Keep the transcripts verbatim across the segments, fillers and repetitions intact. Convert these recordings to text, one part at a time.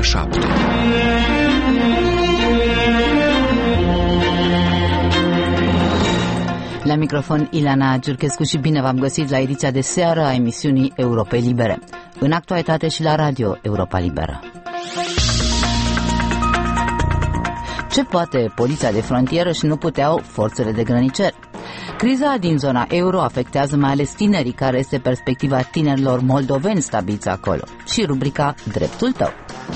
ora șapte. La microfon Ileana Giurchescu și bine v-am găsit la ediția de seară a emisiunii Europa Libere. În actualitate și la radio Europa Liberă. Ce poate poliția de frontieră și nu puteau forțele de grăniceri? Criza din zona euro afectează mai ales tinerii, care este perspectiva tinerilor moldoveni stabiliți acolo. Și rubrica Dreptul tău.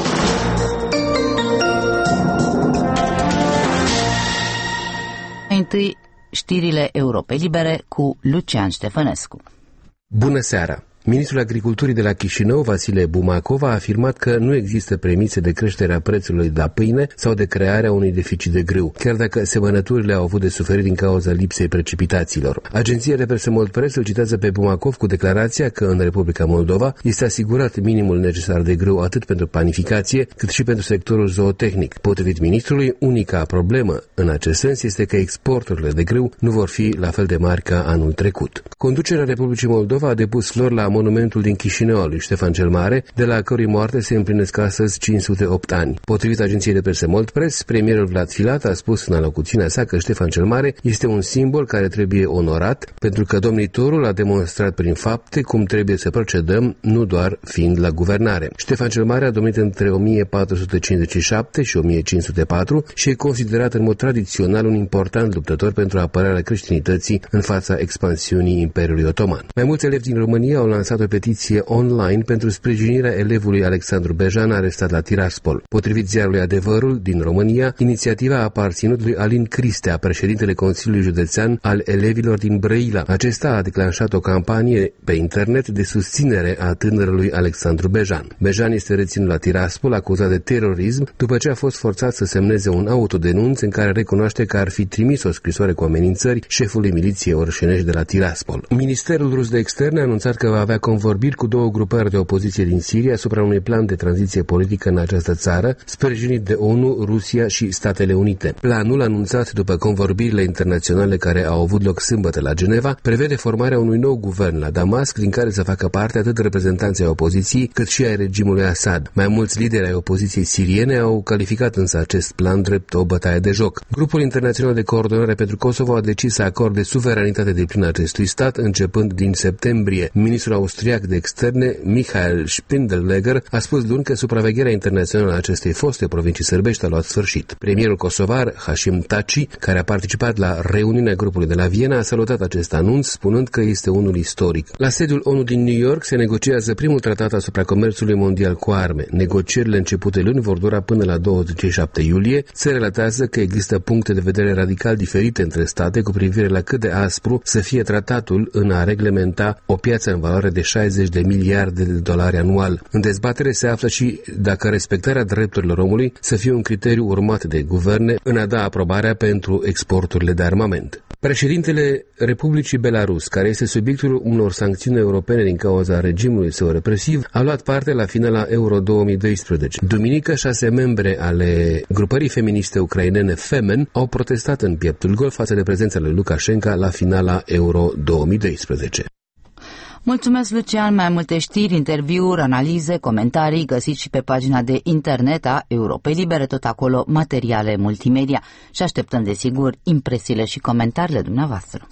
Întâi, știrile Europei Libere cu Lucian Ștefănescu. Bună seara! Ministrul Agriculturii de la Chișinău, Vasile Bumacov, a afirmat că nu există premise de creștere a prețurilor la pâine sau de crearea unui deficit de grâu, chiar dacă semănăturile au avut de suferit din cauza lipsei precipitațiilor. Agenția Reverse Mold Press îl citează pe Bumacov cu declarația că în Republica Moldova este asigurat minimul necesar de grâu atât pentru panificație cât și pentru sectorul zootehnic. Potrivit ministrului, unica problemă în acest sens este că exporturile de grâu nu vor fi la fel de mari ca anul trecut. Conducerea Republicii Moldova a depus flori la monumentul din Chișinău al lui Ștefan cel Mare, de la cărui moarte se împlinesc astăzi cinci sute opt ani. Potrivit agenției de presă Mold Press, premierul Vlad Filat a spus în alocuțiunea sa că Ștefan cel Mare este un simbol care trebuie onorat, pentru că domnitorul a demonstrat prin fapte cum trebuie să procedăm, nu doar fiind la guvernare. Ștefan cel Mare a domnit între o mie patru sute cincizeci și șapte și o mie cinci sute patru și e considerat în mod tradițional un important luptător pentru apărarea creștinității în fața expansiunii Imperiului Otoman. Mai mulți elevi din România au lansat o petiție online pentru sprijinirea elevului Alexandru Bejan, arestat la Tiraspol. Potrivit ziarului Adevărul din România, inițiativa a aparținut lui Alin Cristea, președintele Consiliului Județean al elevilor din Brăila. Acesta a declanșat o campanie pe internet de susținere a tânărului Alexandru Bejan. Bejan este reținut la Tiraspol, acuzat de terorism, după ce a fost forțat să semneze un autodenunț în care recunoaște că ar fi trimis o scrisoare cu amenințări șefului miliției orșenești de la Tiraspol. Ministerul rus de externe a anunțat că va avea convorbiri cu două grupări de opoziție din Siria asupra unui plan de tranziție politică în această țară, sprijinit de ONU, Rusia și Statele Unite. Planul, anunțat după convorbirile internaționale care au avut loc sâmbătă la Geneva, prevede formarea unui nou guvern la Damasc, din care să facă parte atât reprezentanții ai opoziției, cât și ai regimului Assad. Mai mulți lideri ai opoziției siriene au calificat însă acest plan drept o bătaie de joc. Grupul internațional de coordonare pentru Kosovo a decis să acorde suveranitate deplină acestui stat începând din septembrie. Ministrul austriac de externe, Michael Spindelegger, a spus luni că supravegherea internațională a acestei foste provincii sărbești a luat sfârșit. Premierul kosovar, Hashim Thaçi, care a participat la reuniunea grupului de la Viena, a salutat acest anunț, spunând că este unul istoric. La sediul ONU din New York se negociază primul tratat asupra comerțului mondial cu arme. Negocierile începute luni vor dura până la douăzeci și șapte iulie. Se relatează că există puncte de vedere radical diferite între state cu privire la cât de aspru să fie tratatul în a reglementa o piață în valoare de șaizeci de miliarde de dolari anual. În dezbatere se află și dacă respectarea drepturilor omului să fie un criteriu urmat de guverne în a da aprobarea pentru exporturile de armament. Președintele Republicii Belarus, care este subiectul unor sancțiuni europene din cauza regimului său represiv, a luat parte la finala Euro două mii doisprezece. Duminică, șase membre ale grupării feministe ucrainene Femen au protestat în pieptul gol față de prezența lui Lukashenko la finala Euro două mii doisprezece. Mulțumesc, Lucian. Mai multe știri, interviuri, analize, comentarii găsiți și pe pagina de internet a Europei Libere, tot acolo materiale multimedia. Și așteptăm, desigur, impresiile și comentariile dumneavoastră.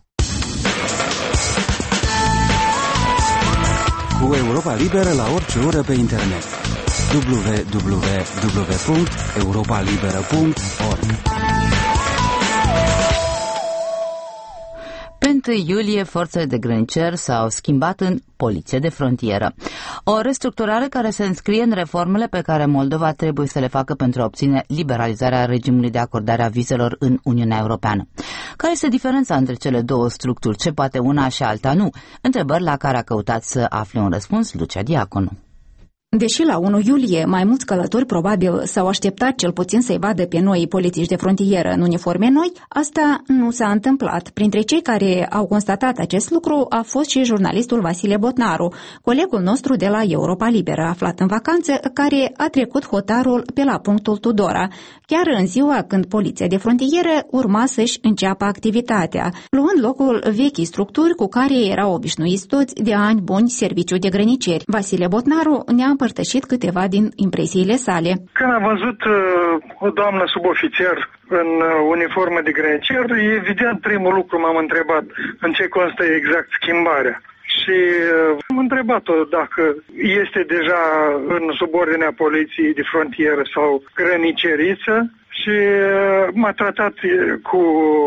Cu Europa Liberă la orice oră pe internet. w w w punct europa liberă punct org. Pe întâi iulie, forțele de grăniceri s-au schimbat în poliție de frontieră. O restructurare care se înscrie în reformele pe care Moldova trebuie să le facă pentru a obține liberalizarea regimului de acordare a vizelor în Uniunea Europeană. Care este diferența între cele două structuri? Ce poate una și alta nu? Întrebări la care a căutat să afle un răspuns Lucia Diaconu. Deși la unu iulie mai mulți călători probabil s-au așteptat cel puțin să-i vadă pe noi polițiști de frontieră în uniforme noi, asta nu s-a întâmplat. Printre cei care au constatat acest lucru a fost și jurnalistul Vasile Botnaru, colegul nostru de la Europa Liberă, aflat în vacanță, care a trecut hotarul pe la punctul Tudora, chiar în ziua când poliția de frontieră urma să-și înceapă activitatea, luând locul vechii structuri cu care erau obișnuiți toți de ani buni serviciu de grăniceri. Vasile Botnaru ne-a împărtășit câteva din impresiile sale. Când am văzut uh, o doamnă subofițer în uh, uniformă de grănicer, evident primul lucru m-am întrebat în ce constă exact schimbarea. Și uh, am întrebat-o dacă este deja în subordinea poliției de frontieră sau grăniceriță și uh, m-a tratat cu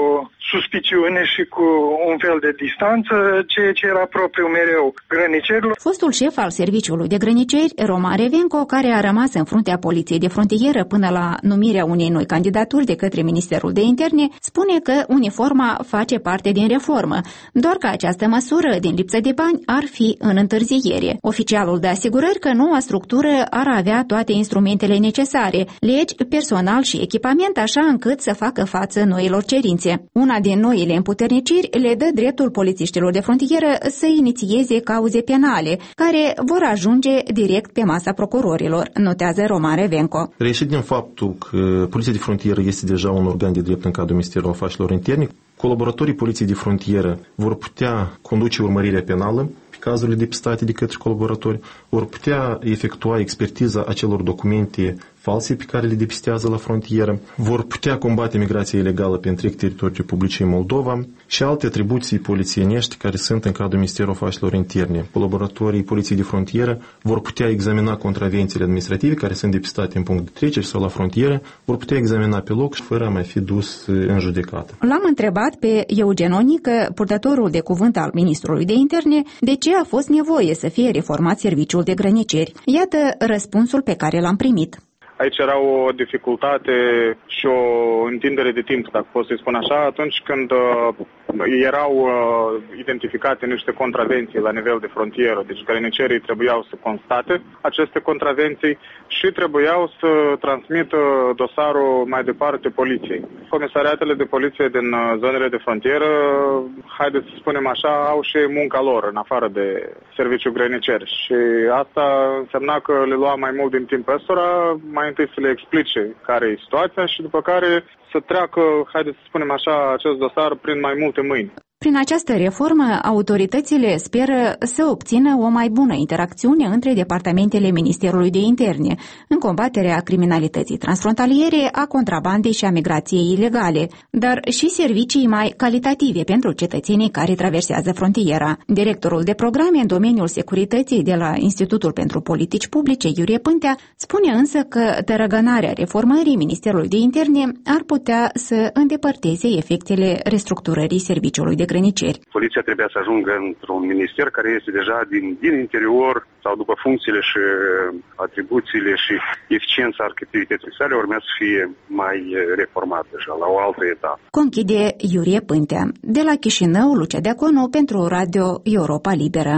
suspiciune și cu un fel de distanță, ceea ce era propriu mereu grănicerilor. Fostul șef al serviciului de grăniceri, Roman Revenco, care a rămas în fruntea poliției de frontieră până la numirea unei noi candidaturi de către Ministerul de Interne, spune că uniforma face parte din reformă, doar că această măsură din lipsă de bani ar fi în întârziere. Oficialul dă asigurări că noua structură ar avea toate instrumentele necesare, legi, personal și echipament, așa încât să facă față noilor cerințe. Una din noile împuterniciri le dă dreptul polițiștilor de frontieră să inițieze cauze penale, care vor ajunge direct pe masa procurorilor, notează Roman Revenco. Reieșit din faptul că Poliția de Frontieră este deja un organ de drept în cadrul Ministerului Afacerilor Interne, colaboratorii Poliției de Frontieră vor putea conduce urmărirea penală pe cazurile depistate de către colaboratori, vor putea efectua expertiza acelor documente false pe care le depistează la frontieră, vor putea combate migrația ilegală pe întreg teritoriul Republicii Moldova și alte atribuții polițienești care sunt în cadrul Ministerului Afacerilor Interne. Colaboratorii Poliției de Frontieră vor putea examina contravențiile administrative care sunt depistate în punct de trecere sau la frontieră, vor putea examina pe loc și fără a mai fi dus în judecată. L-am întrebat pe Eugen Onică, purtătorul de cuvânt al Ministrului de Interne, de ce a fost nevoie să fie reformat serviciul de grăniceri. Iată răspunsul pe care l-am primit. Aici era o dificultate și o întindere de timp, dacă pot să-i spun așa, atunci când uh, erau uh, identificate niște contravenții la nivel de frontieră. Deci grănicerii trebuiau să constate aceste contravenții și trebuiau să transmită dosarul mai departe poliției. Comisariatele de poliție din uh, zonele de frontieră, haideți să spunem așa, au și munca lor în afară de serviciul grănicer. Și asta însemna că le lua mai mult din timp ăstora, mai întâi să le explice care e situația și după care să treacă, haideți să spunem așa, acest dosar prin mai multe mâini. Prin această reformă, autoritățile speră să obțină o mai bună interacțiune între departamentele Ministerului de Interne în combaterea criminalității transfrontaliere, a contrabandei și a migrației ilegale, dar și servicii mai calitative pentru cetățenii care traversează frontiera. Directorul de programe în domeniul securității de la Institutul pentru Politici Publice, Iurie Pântea, spune însă că tărăgănarea reformării Ministerului de Interne ar putea să îndepărteze efectele restructurării serviciului de grăniceri. Poliția trebuia să ajungă într-un minister care este deja din, din interior sau după funcțiile și atribuțiile și eficiența activității sale urmează să fie mai reformat deja la o altă etapă. Conchide Iurie Pântea. De la Chișinău, Lucia Deaconu pentru Radio Europa Liberă.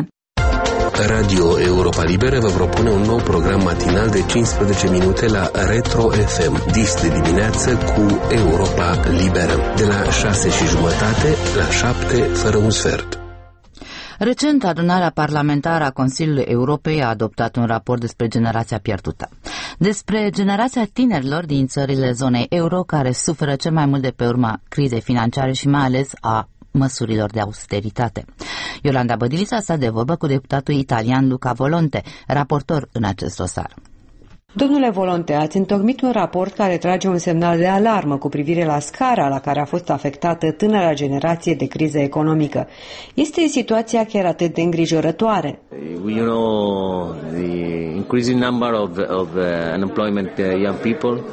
Radio Europa Liberă vă propune un nou program matinal de cincisprezece minute la Retro F M. Dis de dimineață cu Europa Liberă. De la șase și jumătate la șapte fără un sfert. Recent, adunarea parlamentară a Consiliului Europei a adoptat un raport despre generația pierdută. Despre generația tinerilor din țările zonei euro care suferă cel mai mult de pe urma crizei financiare și mai ales a măsurilor de austeritate. Iolanda Bădilița sta de vorbă cu deputatul italian Luca Volonte, raportor în acest dosar. Domnule Volonte, ați întocmit un raport care trage un semnal de alarmă cu privire la scara la care a fost afectată tânăra generație de criză economică. Este situația chiar atât de îngrijorătoare? You know, the increasing number of, of uh, unemployment uh, young people.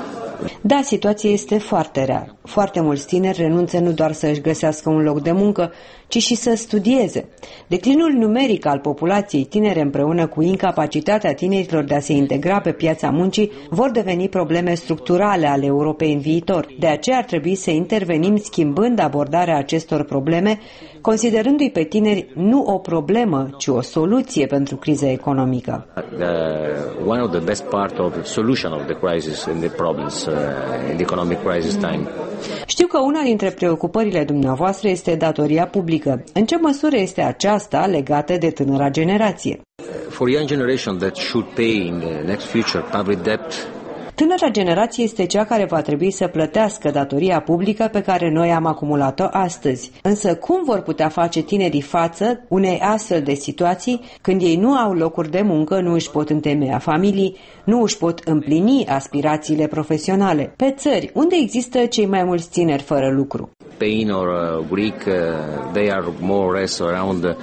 Da, situația este foarte rea. Foarte mulți tineri renunță nu doar să își găsească un loc de muncă, ci și să studieze. Declinul numeric al populației tinere împreună cu incapacitatea tinerilor de a se integra pe piața muncii vor deveni probleme structurale ale Europei în viitor. De aceea ar trebui să intervenim schimbând abordarea acestor probleme, considerându-i pe tineri nu o problemă, ci o soluție pentru criza economică. Uh, one of the best part of the solution of the crisis and the problems uh, in the economic crisis time. Știu că una dintre preocupările dumneavoastră este datoria publică. În ce măsură este aceasta legată de tânăra generație? For young generation that should pay in the next future public debt. Tânăra generație este cea care va trebui să plătească datoria publică pe care noi am acumulat-o astăzi. Însă cum vor putea face tinerii față unei astfel de situații când ei nu au locuri de muncă, nu își pot întemeia familii, nu își pot împlini aspirațiile profesionale? Pe țări, unde există cei mai mulți tineri fără lucru? Spain or uh, Greek, uh, they are more or less around uh,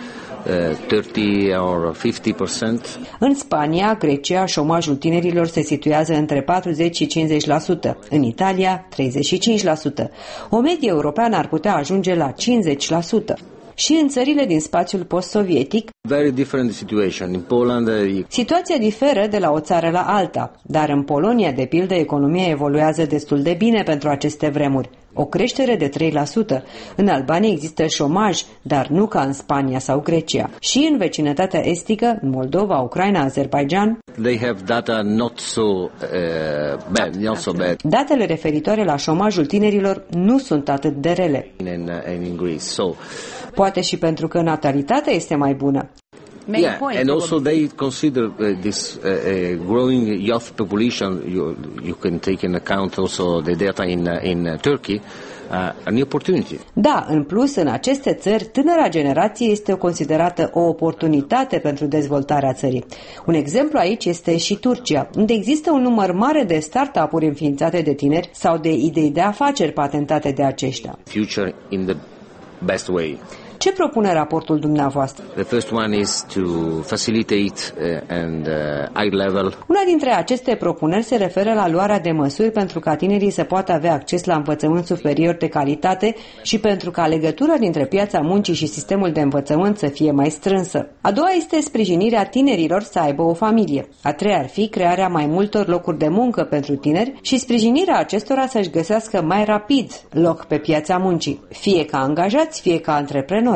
thirty or fifty percent. În Spania, Grecia, șomajul tinerilor se situează între patruzeci și cincizeci la sută. În Italia, treizeci și cinci la sută. O medie europeană ar putea ajunge la cincizeci la sută. Și în țările din spațiul post-sovietic, Very different situation. In Poland, uh, situația diferă de la o țară la alta, dar în Polonia, de pildă, economia evoluează destul de bine pentru aceste vremuri. O creștere de trei la sută. În Albania există șomaj, dar nu ca în Spania sau Grecia. Și în vecinătatea estică, în Moldova, Ucraina, Azerbaijan, they have data not so uh, bad, not so bad. Datele referitoare la șomajul tinerilor nu sunt atât de rele. In, uh, in Greece. So, poate și pentru că natalitatea este mai bună. Yeah, and also they consider uh, this uh, uh, growing youth population. You you can take in account also the data in uh, in uh, Turkey. Uh, a new opportunity. Da, în plus, în aceste țări, tânăra generație este considerată o oportunitate pentru dezvoltarea țării. Un exemplu aici este și Turcia, unde există un număr mare de start-up-uri înființate de tineri sau de idei de afaceri patentate de aceștia. Future in the best way. Ce propune raportul dumneavoastră? The first one is to facilitate uh, and uh, high level. Una dintre aceste propuneri se referă la luarea de măsuri pentru ca tinerii să poată avea acces la învățământ superior de calitate și pentru ca legătura dintre piața muncii și sistemul de învățământ să fie mai strânsă. A doua este sprijinirea tinerilor să aibă o familie. A treia ar fi crearea mai multor locuri de muncă pentru tineri și sprijinirea acestora să-și găsească mai rapid loc pe piața muncii, fie ca angajați, fie ca antreprenori.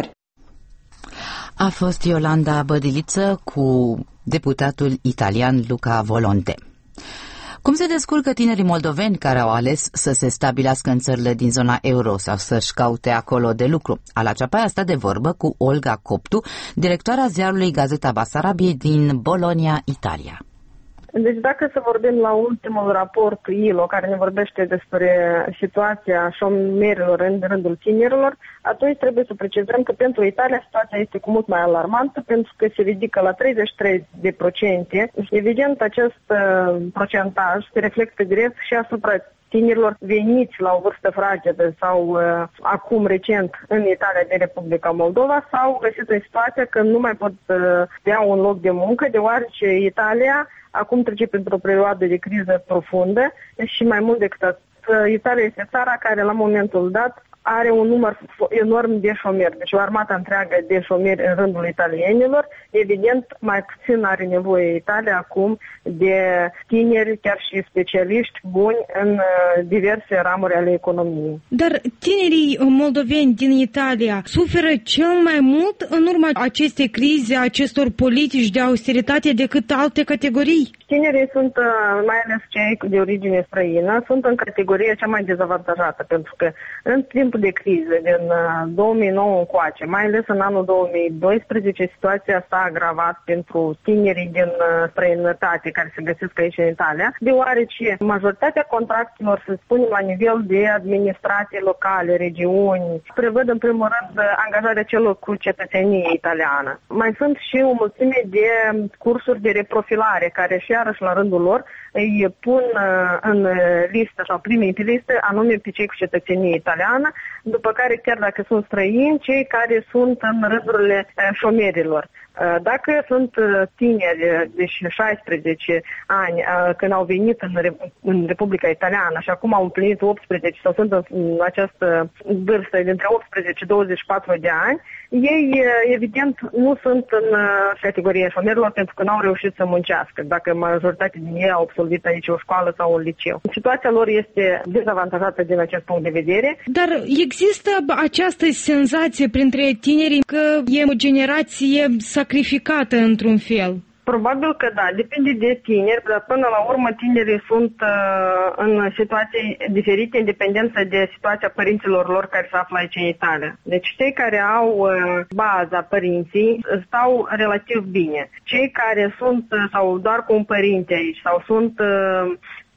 A fost Iolanda Bădiliță cu deputatul italian Luca Volonte. Cum se descurcă tinerii moldoveni care au ales să se stabilească în țările din zona euro sau să-și caute acolo de lucru? Ala Ceapai a stat de vorbă cu Olga Coptu, directoarea ziarului Gazeta Basarabiei din Bologna, Italia. Deci dacă să vorbim la ultimul raport I L O, care ne vorbește despre situația șomerilor în rândul tinerilor, atunci trebuie să precizăm că pentru Italia situația este cu mult mai alarmantă, pentru că se ridică la treizeci și trei de procente. Evident, acest uh, procentaj se reflectă direct și asupra tinerilor veniți la o vârstă fragedă sau uh, acum recent în Italia de Republica Moldova sau găsit în situația că nu mai pot uh, dea un loc de muncă, deoarece Italia acum trece printr-o perioadă de criză profundă și mai mult decât atât, Italia este țara care la momentul dat are un număr enorm de șomeri, deci o armată întreagă de șomeri în rândul italienilor. Evident, mai puțin are nevoie Italia acum de tineri, chiar și specialiști buni în diverse ramuri ale economiei. Dar tinerii moldoveni din Italia suferă cel mai mult în urma acestei crize, acestor politici de austeritate decât alte categorii? Tinerii sunt, mai ales cei de origine străină, sunt în categoria cea mai dezavantajată, pentru că în timpul de criză din două mii nouă încoace, mai ales în anul două mii doisprezece, situația s-a agravat pentru tinerii din străinătate care se găsesc aici în Italia, deoarece majoritatea contractelor, să spunem, la nivel de administrații locale, regiuni, prevăd în primul rând angajarea celor cu cetățenie italiană. Mai sunt și o mulțime de cursuri de reprofilare care și iarăși la rândul lor îi pun în listă sau primii pe listă anume pe cei cu cetățenie italiană, după care chiar dacă sunt străini, cei care sunt în rândurile șomerilor. Dacă sunt tineri, deci șaisprezece ani, când au venit în Republica Italiană și acum au împlinit optsprezece sau sunt în această vârstă dintre optsprezece și douăzeci și patru de ani, ei evident nu sunt în categoria șomerilor pentru că n-au reușit să muncească, dacă majoritatea din ei au absolvit aici o școală sau un liceu. Situația lor este dezavantajată din acest punct de vedere. Dar există această senzație printre tinerii că e o generație sacrificată într-un fel? Probabil că da, depinde de tineri, dar până la urmă tinerii sunt uh, în situații diferite în dependență de situația părinților lor care se află aici în Italia. Deci cei care au uh, baza părinții stau relativ bine. Cei care sunt uh, sau doar cu un părinte aici sau sunt uh,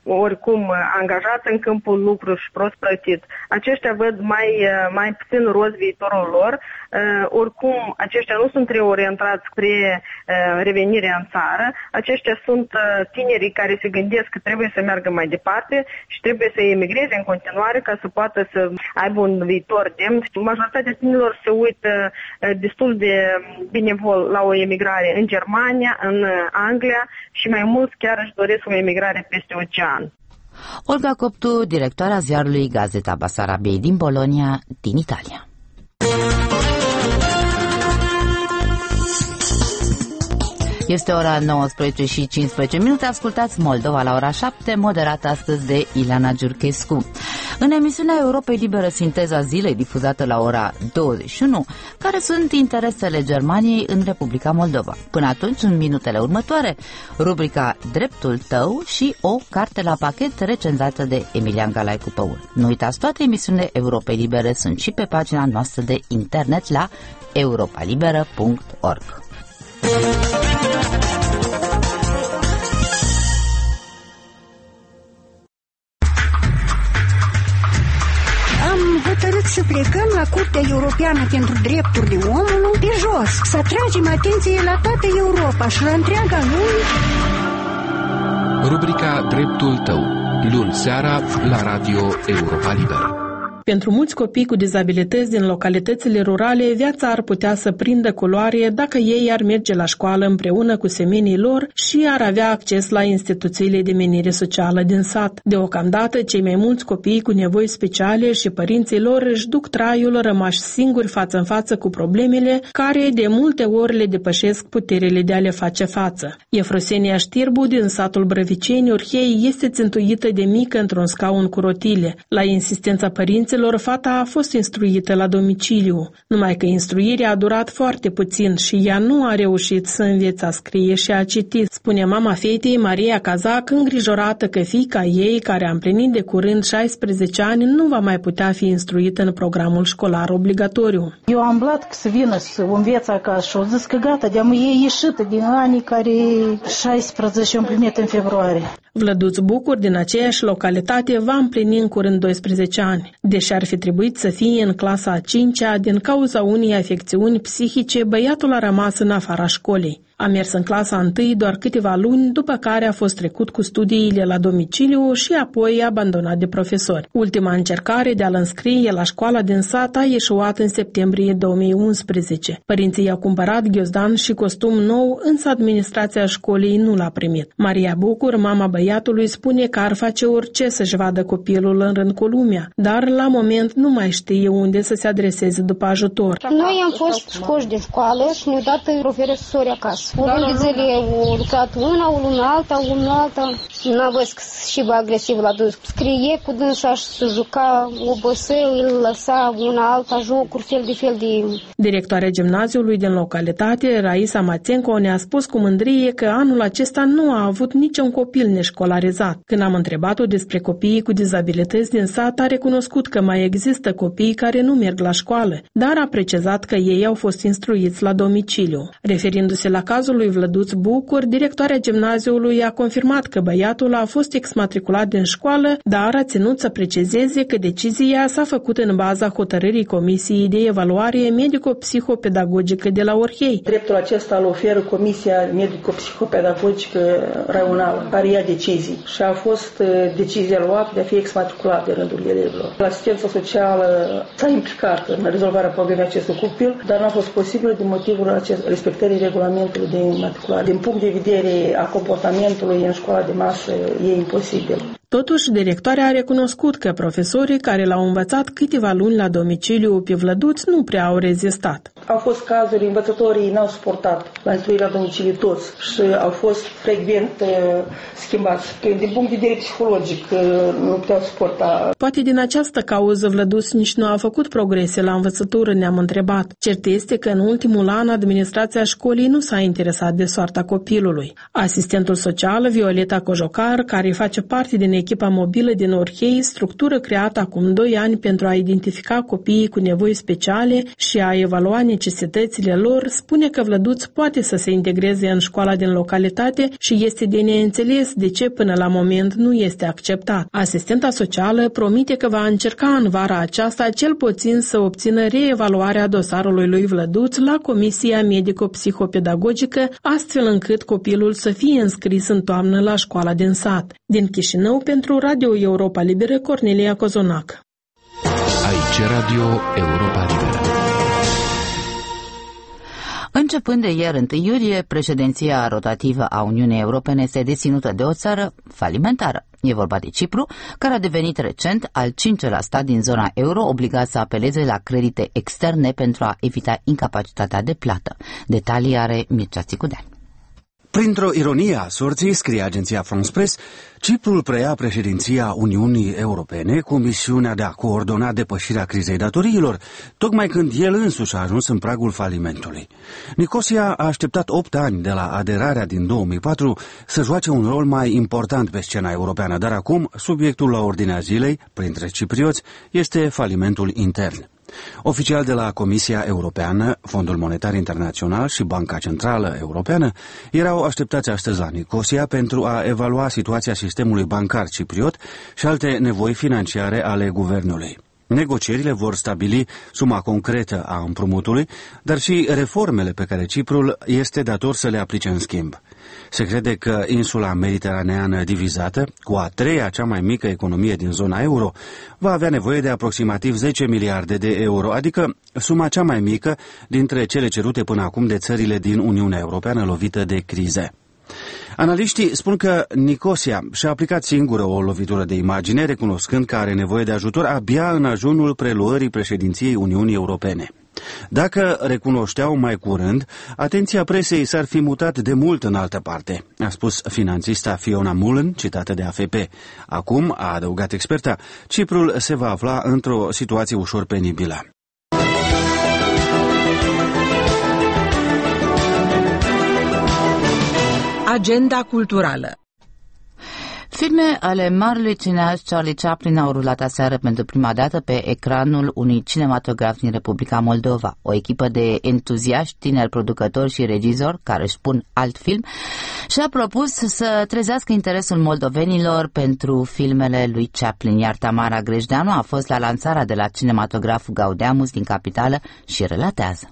oricum angajați în câmpul lucru și prost plătit. Aceștia văd mai, mai puțin roz viitorul lor. Oricum, aceștia nu sunt reorientați spre revenirea în țară. Aceștia sunt tinerii care se gândesc că trebuie să meargă mai departe și trebuie să emigreze în continuare ca să poată să aibă un viitor demn. Majoritatea tinerilor se uită destul de binevol la o emigrare în Germania, în Anglia și mai mulți chiar își doresc o emigrare peste ocean. Olga Coptu, directoarea ziarului Gazeta Basarabiei din Bologna, din Italia. Este ora nouăsprezece și cincisprezece minute, ascultați Moldova la ora șapte, moderată astăzi de Ileana Giurchescu. În emisiunea Europei Liberă, sinteza zilei, difuzată la ora douăzeci și unu, care sunt interesele Germaniei în Republica Moldova. Până atunci, în minutele următoare, rubrica Dreptul tău și o carte la pachet recenzată de Emilian Galaicu Păun. Nu uitați, toate emisiunile Europei Libere sunt și pe pagina noastră de internet la europa liberă punct org. Hotărât să plecăm la Curtea Europeană pentru Drepturile Omului pe jos, să atragem atenție la toată Europa și la întreaga lume. Rubrica Dreptul tău, luni seara la Radio Europa Liberă. Pentru mulți copii cu dizabilități din localitățile rurale, viața ar putea să prindă culoare dacă ei ar merge la școală împreună cu semenii lor și ar avea acces la instituțiile de menire socială din sat. Deocamdată, cei mai mulți copii cu nevoi speciale și părinții lor își duc traiul rămași singuri față în față cu problemele care de multe ori le depășesc puterile de a le face față. Efrosenia Știrbu din satul Brăviceni, Orhei, este țintuită de mică într-un scaun cu rotile. La insistența părinților, fata a fost instruită la domiciliu, numai că instruirea a durat foarte puțin și ea nu a reușit să învețe a scrie și a citi, spune mama fetei Maria Cazac, îngrijorată că fiica ei, care a împlinit de curând șaisprezece ani, nu va mai putea fi instruită în programul școlar obligatoriu. Eu am blat să vină să o învețe acasă și o zis că gata, de-am e ieșită din anii care șaisprezece au împlinit în februarie. Vlăduț Bucur, din aceeași localitate, va împlini în curând doisprezece ani. Deși ar fi trebuit să fie în clasa a cincea, din cauza unei afecțiuni psihice, băiatul a rămas în afara școlii. A mers în clasa întâi doar câteva luni, după care a fost trecut cu studiile la domiciliu și apoi abandonat de profesori. Ultima încercare de a-l înscrie la școala din sat a ieșuat în septembrie două mii unsprezece. Părinții i-au cumpărat ghiozdan și costum nou, însă administrația școlii nu l-a primit. Maria Bucur, mama băiatului, spune că ar face orice să-și vadă copilul în rând cu lumea, dar la moment nu mai știe unde să se adreseze după ajutor. Noi am fost scoși din școală și ne-au dat profesori acasă. O lună de zile au lucrat una, o lună alta, o lună alta. N-a văzut și agresiv la dus. Scrie cu dânsa și să juca oboseu, îl lăsa una alta, jocuri, fel de fel de... Directoarea gimnaziului din localitate, Raisa Mațenco, ne-a spus cu mândrie că anul acesta nu a avut niciun copil neșcolarizat. Când am întrebat-o despre copiii cu dizabilități din sat, a recunoscut că mai există copii care nu merg la școală, dar a precizat că ei au fost instruiți la domiciliu. Referindu-se la cazul lui Vlăduț Bucur, directoarea gimnaziului a confirmat că băiatul a fost exmatriculat din școală, dar a ținut să precizeze că decizia s-a făcut în baza hotărârii Comisiei de Evaluare Medico-Psihopedagogică de la Orhei. Dreptul acesta îl oferă Comisia Medico-Psihopedagogică Raională, care ia decizii și a fost decizia luată de a fi exmatriculat de rândul elevilor. Asistența socială s-a implicat în rezolvarea problemei acestui copil, dar n-a fost posibil din motivul respectării regulamentului de imatriculare. Din punct de vedere a comportamentului în școala de masă e imposibil. Totuși, directoarea a recunoscut că profesorii care l-au învățat câteva luni la domiciliu pe Vlăduț nu prea au rezistat. Au fost cazuri, învățătorii n-au suportat la instruirea la domiciliu toți și au fost frecvent uh, schimbați. Din punct de vedere psihologic uh, nu puteau suporta. Poate din această cauză Vlăduț nici nu a făcut progrese la învățătură, ne-am întrebat. Cert este că în ultimul an administrația școlii nu s-a interesat de soarta copilului. Asistentul social, Violeta Cojocar, care face parte din echipa mobilă din Orhei, structură creată acum doi ani pentru a identifica copiii cu nevoi speciale și a evalua necesitățile necesitățile lor, spune că Vlăduț poate să se integreze în școala din localitate și este de neînțeles de ce până la moment nu este acceptat. Asistenta socială promite că va încerca în vara aceasta cel puțin să obțină reevaluarea dosarului lui Vlăduț la Comisia Medico-Psihopedagogică, astfel încât copilul să fie înscris în toamnă la școala din sat. Din Chișinău, pentru Radio Europa Liberă, Cornelia Cozonac. Aici Radio Europa Liberă. Începând de ieri, întâi iulie, președinția rotativă a Uniunii Europene este deținută de o țară falimentară. E vorba de Cipru, care a devenit recent al cincelea stat din zona euro obligat să apeleze la credite externe pentru a evita incapacitatea de plată. Detalii are Mircea Țicudean. Printr-o ironie a sorții, scrie agenția France Press, Ciprul preia președinția Uniunii Europene cu misiunea de a coordona depășirea crizei datoriilor, tocmai când el însuși a ajuns în pragul falimentului. Nicosia a așteptat opt ani de la aderarea din două mii patru să joace un rol mai important pe scena europeană, dar acum subiectul la ordinea zilei, printre ciprioți, este falimentul intern. Oficiali de la Comisia Europeană, Fondul Monetar Internațional și Banca Centrală Europeană erau așteptați astăzi la Nicosia pentru a evalua situația sistemului bancar cipriot și alte nevoi financiare ale guvernului. Negocierile vor stabili suma concretă a împrumutului, dar și reformele pe care Ciprul este dator să le aplice în schimb. Se crede că insula mediteraneană divizată, cu a treia cea mai mică economie din zona euro, va avea nevoie de aproximativ zece miliarde de euro, adică suma cea mai mică dintre cele cerute până acum de țările din Uniunea Europeană lovită de crize. Analiștii spun că Nicosia și-a aplicat singură o lovitură de imagine, recunoscând că are nevoie de ajutor abia în ajunul preluării președinției Uniunii Europene. Dacă recunoșteau mai curând, atenția presei s-ar fi mutat de mult în altă parte, a spus finanțista Fiona Mullen, citată de A F P. Acum, a adăugat experta, Ciprul se va afla într-o situație ușor penibilă. Agenda culturală. Filme ale marelui cineast Charlie Chaplin au rulat aseară pentru prima dată pe ecranul unui cinematograf din Republica Moldova. O echipă de entuziaști, tineri producători și regizori care își pun alt film și-a propus să trezească interesul moldovenilor pentru filmele lui Chaplin, iar Tamara Grejdeanu a fost la lansarea de la cinematograful Gaudeamus din capitală și relatează.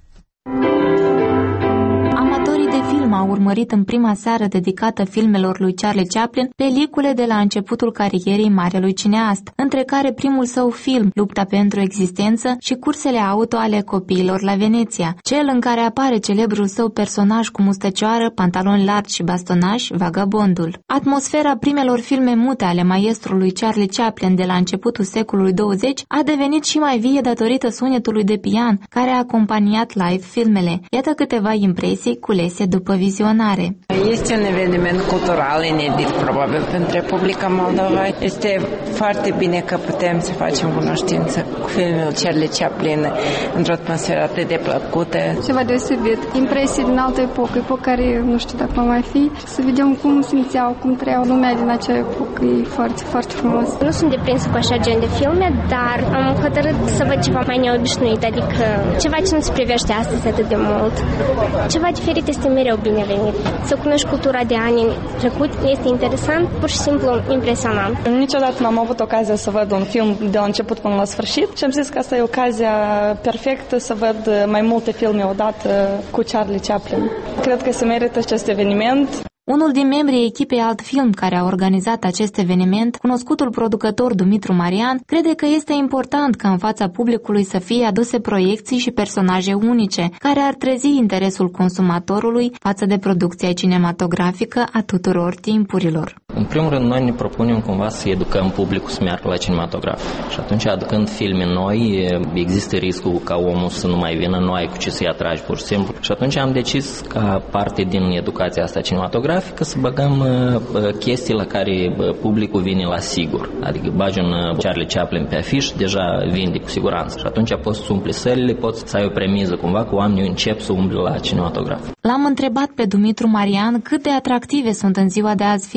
A urmărit în prima seară dedicată filmelor lui Charlie Chaplin pelicule de la începutul carierei marelui cineast, între care primul său film, Lupta pentru existență, și Cursele auto ale copiilor la Veneția, cel în care apare celebrul său personaj cu mustăcioară, pantaloni largi și bastonaj, Vagabondul. Atmosfera primelor filme mute ale maestrului Charlie Chaplin de la începutul secolului douăzeci a devenit și mai vie datorită sunetului de pian care a acompaniat live filmele. Iată câteva impresii culese după vizionare. Este un eveniment cultural inedit, probabil, pentru Republica Moldova. Este foarte bine că putem să facem cunoștință cu filmul Charlie Chaplin într-o atmosferă atât de plăcută. Ceva deosebit. Impresii din altă epocă, epocă care nu știu dacă va mai fi. Să vedem cum simțeau, cum trăiau lumea din acea epocă. E foarte, foarte frumos. Nu sunt deprinsă cu așa gen de filme, dar am hotărât să văd ceva mai neobișnuit, adică ceva ce nu se privește astăzi atât de mult. Ceva diferit este mereu binevenit. Să cunoști cultura de ani trecut este interesant, pur și simplu impresionant. Niciodată n-am avut ocazia să văd un film de la început până la sfârșit și am zis că asta e ocazia perfectă să văd mai multe filme odată cu Charlie Chaplin. Cred că se merită acest eveniment. Unul din membrii echipei Altfilm care a organizat acest eveniment, cunoscutul producător Dumitru Marian, crede că este important ca în fața publicului să fie aduse proiecții și personaje unice, care ar trezi interesul consumatorului față de producția cinematografică a tuturor timpurilor. În primul rând, noi ne propunem cumva să educăm publicul să meargă la cinematograf. Și atunci, aducând filme noi, există riscul ca omul să nu mai vină, nu ai cu ce să-i atragi pur și simplu. Și atunci am decis ca parte din educația asta cinematografică să băgăm uh, chestii la care uh, publicul vine la sigur. Adică bagi un uh, Charlie Chaplin pe afiș, deja vinde cu siguranță. Și atunci poți să umpli sălile, poți să ai o premiză cumva cu oamenii încep să umble la cinematograf. L-am întrebat pe Dumitru Marian cât de atractive sunt în ziua de azi filmele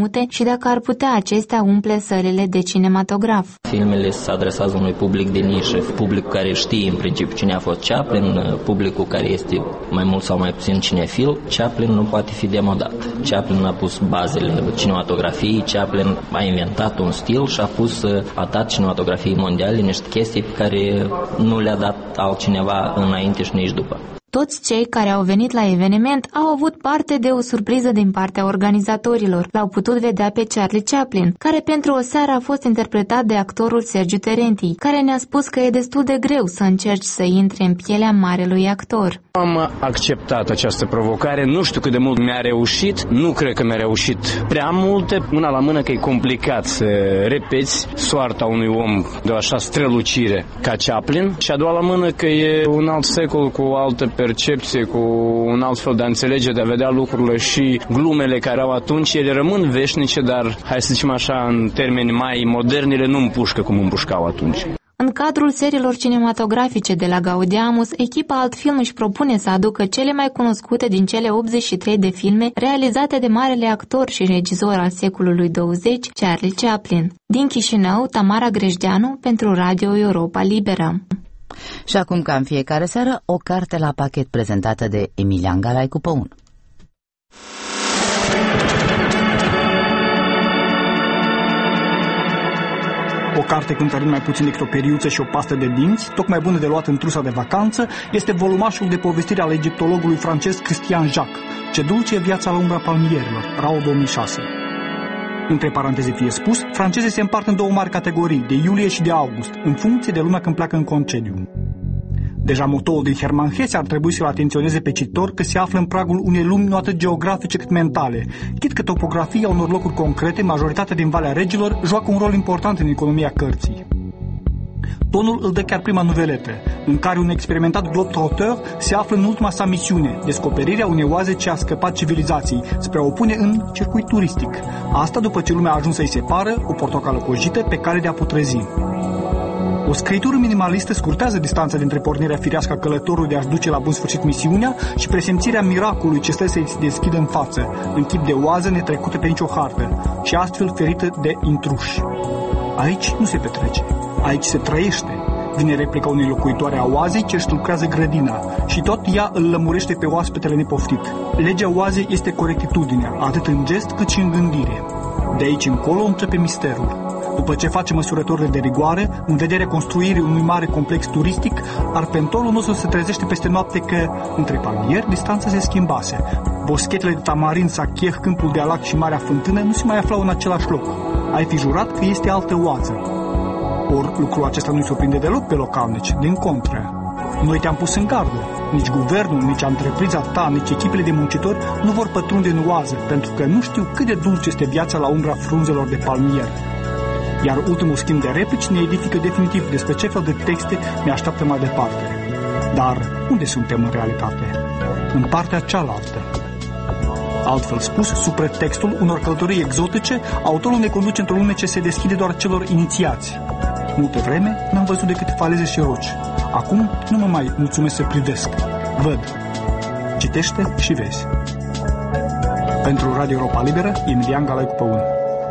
mute și dacă ar putea acestea umple sălile de cinematograf. Filmele se adresează unui public de nișă, public care știe în principiu cine a fost Chaplin, publicul care este mai mult sau mai puțin cinefil. Chaplin nu poate fi demodat. Chaplin a pus bazele cinematografiei, Chaplin a inventat un stil și a pus, a dat cinematografiei mondiale niște chestii pe care nu le-a dat altcineva înainte și nici după. Toți cei care au venit la eveniment au avut parte de o surpriză din partea organizatorilor. L-au putut vedea pe Charlie Chaplin, care pentru o seară a fost interpretat de actorul Sergiu Terenti, care ne-a spus că e destul de greu să încerci să intri în pielea marelui actor. Am acceptat această provocare, nu știu cât de mult mi-a reușit, nu cred că mi-a reușit prea multe. Una la mână că e complicat să repeți soarta unui om de o așa strălucire ca Chaplin și a doua la mână că e un alt secol cu o altă percepție, cu un alt fel de a înțelege, de a vedea lucrurile și glumele care au atunci, ele rămân veșnice, dar, hai să zicem așa, în termeni mai moderni, ele nu împușcă cum împușcau atunci. În cadrul seriilor cinematografice de la Gaudeamus, echipa Altfilm își propune să aducă cele mai cunoscute din cele optzeci și trei de filme realizate de marele actor și regizor al secolului douăzeci, Charlie Chaplin. Din Chișinău, Tamara Grejdeanu pentru Radio Europa Liberă. Și acum, ca în fiecare seară, o carte la pachet prezentată de Emilian Galai cu Păun. O carte cântărind mai puțin decât o periuță și o pastă de dinți, tocmai bună de luat în trusa de vacanță, este volumașul de povestire al egiptologului francez Christian Jacques, Ce dulce e viața la umbra palmierilor, R A O două mii șase. Între paranteze fie spus, francezii se împart în două mari categorii, de iulie și de august, în funcție de lumea când pleacă în concediu. Deja motoul din Hermann Hesse ar trebui să-l atenționeze pe citor că se află în pragul unei lumi nu atât geografice cât mentale, chit că topografia unor locuri concrete, majoritatea din Valea Regilor, joacă un rol important în economia cărții. Tonul îl dă chiar prima nuveletă, în care un experimentat globetrotter se află în ultima sa misiune, descoperirea unei oaze ce a scăpat civilizației, spre a o pune în circuit turistic. Asta după ce lumea a ajuns să-i separă o portocală cojită pe cale de a putrezi. O scritură minimalistă scurtează distanța dintre pornirea firească a călătorului de a-și duce la bun sfârșit misiunea și presimțirea miracolului ce stă să-i deschidă în față, în chip de oază netrecută pe nicio hartă și astfel ferită de intruși. Aici nu se petrece, aici se trăiește, vine replica unei locuitoare a oazei ce își lucrează grădina și tot ea îl lămurește pe oaspetele nepoftit. Legea oazei este corectitudinea, atât în gest cât și în gândire. De aici încolo începe misterul. După ce face măsurătorile de rigoare, în vederea construirii unui mare complex turistic, arpentorul nostru se trezește peste noapte că, între palmieri, distanța se schimbase. Boschetele de tamarin, sachieh, câmpul de alac și marea fântână nu se mai aflau în același loc. Ai fi jurat că este altă oază. Ori lucrul acesta nu-i surprinde deloc pe localnici, din contră. Noi te-am pus în gardă. Nici guvernul, nici întrepriza ta, nici echipele de muncitori nu vor pătrunde în oază, pentru că nu știu cât de dulce este viața la umbra frunzelor de palmier. Iar ultimul schimb de replici ne edifică definitiv despre ce fel de texte ne așteaptă mai departe. Dar unde suntem în realitate? În partea cealaltă. Altfel spus, sub pretextul unor călătorii exotice, autorul ne conduce într-o lume ce se deschide doar celor inițiați. Multă vreme n-am văzut decât faleze și roci. Acum nu mă mai mulțumesc să privesc. Văd. Citește și vezi. Pentru Radio Europa Liberă, Emilian Galai cu Păun.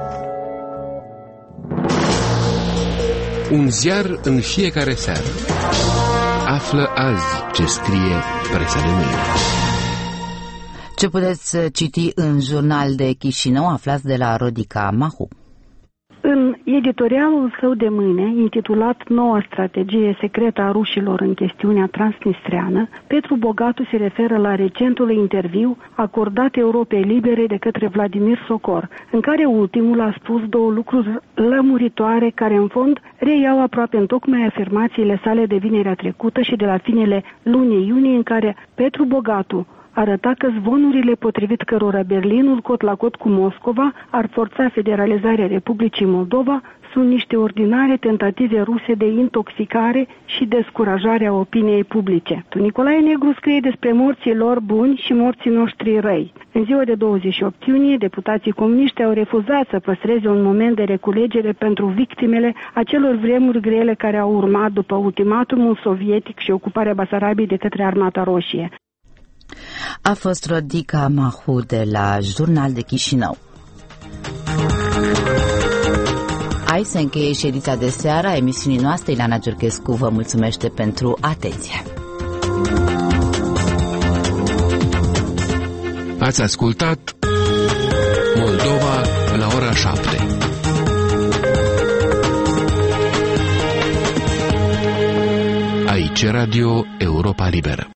Un ziar în fiecare seară. Află azi ce scrie presa de mâine. Ce puteți citi în Jurnal de Chișinău, aflați de la Rodica Mahu. În editorialul său de mâine, intitulat Noua strategie secretă a rușilor în chestiunea transnistreană, Petru Bogatu se referă la recentul interviu acordat Europei Libere de către Vladimir Sokor, în care ultimul a spus două lucruri lămuritoare care în fond reiau aproape întocmai afirmațiile sale de vinerea trecută și de la finele lunii iunie, în care Petru Bogatu arăta că zvonurile potrivit cărora Berlinul cot la cot cu Moscova ar forța federalizarea Republicii Moldova sunt niște ordinare tentative ruse de intoxicare și descurajare a opiniei publice. Nicolae Negru scrie despre morții lor buni și morții noștri răi. În ziua de douăzeci și opt iunie, deputații comuniști au refuzat să păstreze un moment de reculegere pentru victimele acelor vremuri grele care au urmat după ultimatumul sovietic și ocuparea Basarabiei de către Armata Roșie. A fost Rodica Mahu de la Jurnal de Chișinău. Aici se încheie și ediția de seară a emisiunii noastre. Ileana Giurchescu vă mulțumește pentru atenție. Ați ascultat Moldova la ora șapte. Aici Radio Europa Liberă.